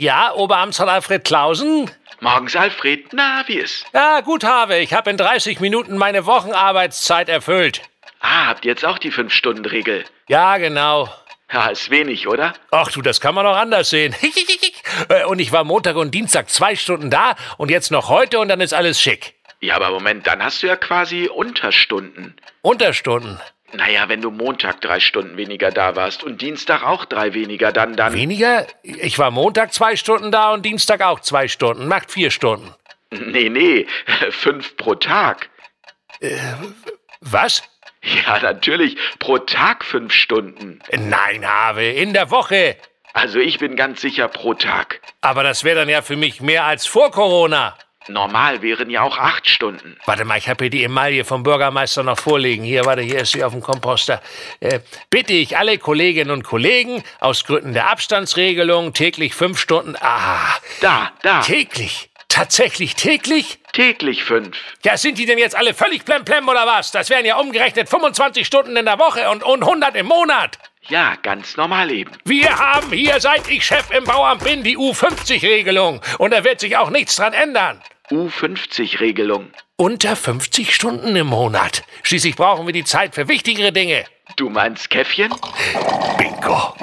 Ja, Oberamtsrat Alfred Clausen? Morgens, Alfred. Na, wie ist? Ja, gut, Harve. Ich habe in 30 Minuten meine Wochenarbeitszeit erfüllt. Ah, habt ihr jetzt auch die 5-Stunden-Regel? Ja, genau. Ja, ist wenig, oder? Ach du, das kann man auch anders sehen. Und ich war Montag und Dienstag 2 Stunden da und jetzt noch heute und dann ist alles schick. Ja, aber Moment, dann hast du ja quasi Unterstunden. Unterstunden? Naja, wenn du Montag 3 Stunden weniger da warst und Dienstag auch 3 weniger, dann... Weniger? Ich war Montag 2 Stunden da und Dienstag auch 2 Stunden. Macht 4 Stunden. Nee, 5 pro Tag. Was? Ja, natürlich, pro Tag 5 Stunden. Nein, Harve, in der Woche. Also ich bin ganz sicher pro Tag. Aber das wäre dann ja für mich mehr als vor Corona. Normal wären ja auch 8 Stunden. Warte mal, ich habe hier die Emaille vom Bürgermeister noch vorliegen. Hier ist sie auf dem Komposter. Bitte ich alle Kolleginnen und Kollegen, aus Gründen der Abstandsregelung täglich 5 Stunden... Da. Täglich? Tatsächlich täglich? Täglich 5. Ja, sind die denn jetzt alle völlig plemplem oder was? Das wären ja umgerechnet 25 Stunden in der Woche und 100 im Monat. Ja, ganz normal eben. Wir haben hier, seit ich Chef im Bauamt bin, die U50-Regelung. Und da wird sich auch nichts dran ändern. U50-Regelung. Unter 50 Stunden im Monat. Schließlich brauchen wir die Zeit für wichtigere Dinge. Du meinst Käffchen? Bingo.